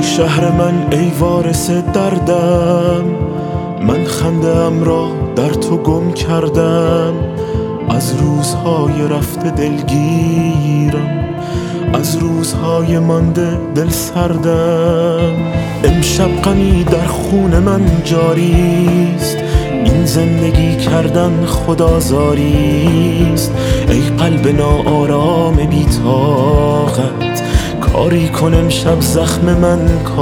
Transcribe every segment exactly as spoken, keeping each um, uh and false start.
شهر من ای وارث دردم، من خنده‌ام را در تو گم کردم. از روزهای رفته دلگیرم، از روزهای مانده دل سردم. امشب غمی در خون من جاریست، این زندگی کردن خدازاریست. ای قلب ناآرام بی طاقت، کاری کن امشب زخم من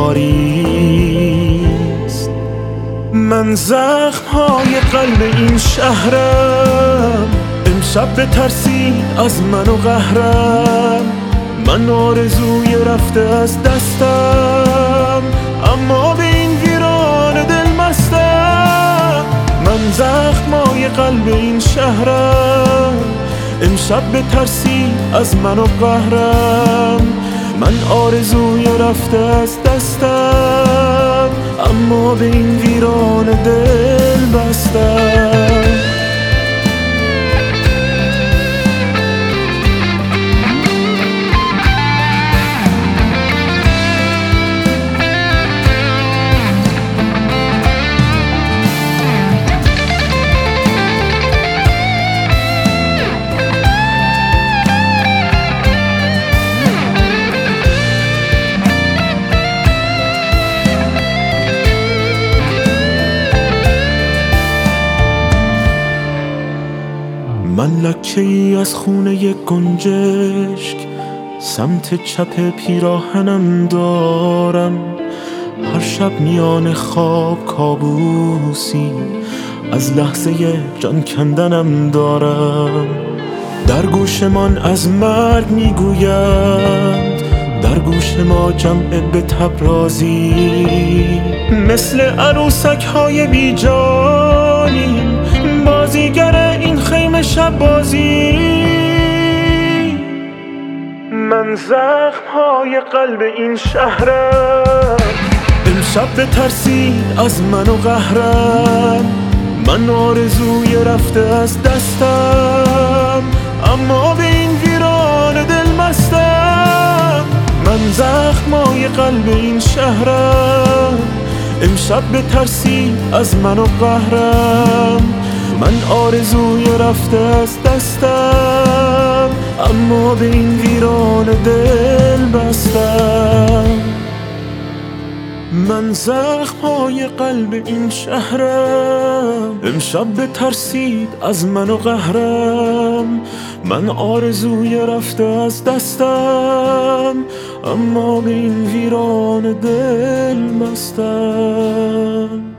کاریست. من زخم‌های قلب این شهرم، امشب بترسید از من و قهرم. من آرزوی رفته از دستم، اما به این ویران دل مستم. من زخم‌های قلب این شهرم، امشب بترسید از من و قهرم. من آرزوی رفته از دستم، اما به این ویران دل بستم. من لکه ای از خونه یک گنجشک، سمت چپ پیراهنم دارم. هر شب میان خواب کابوسی، از لحظه جان کندنم دارم. در گوش من از مرگ میگویند، در گوش ما جمع به تبرازی. مثل عروسک های بی جانیم، بازیگر این خیمه شب بازی. من زخم‌های قلب این شهرم، امشب بترسید از من و قهرم. من آرزوی رفته از دستم، اما به این ویران دل مستم. من زخم‌های قلب این شهرم، امشب بترسید از من و قهرم. من آرزوی رفته از دستم، اما به این ویران دل بستم. من زخم‌های قلب این شهرم، امشب بترسید از من و قهرم. من آرزوی رفته از دستم، اما به این ویران دل بستم.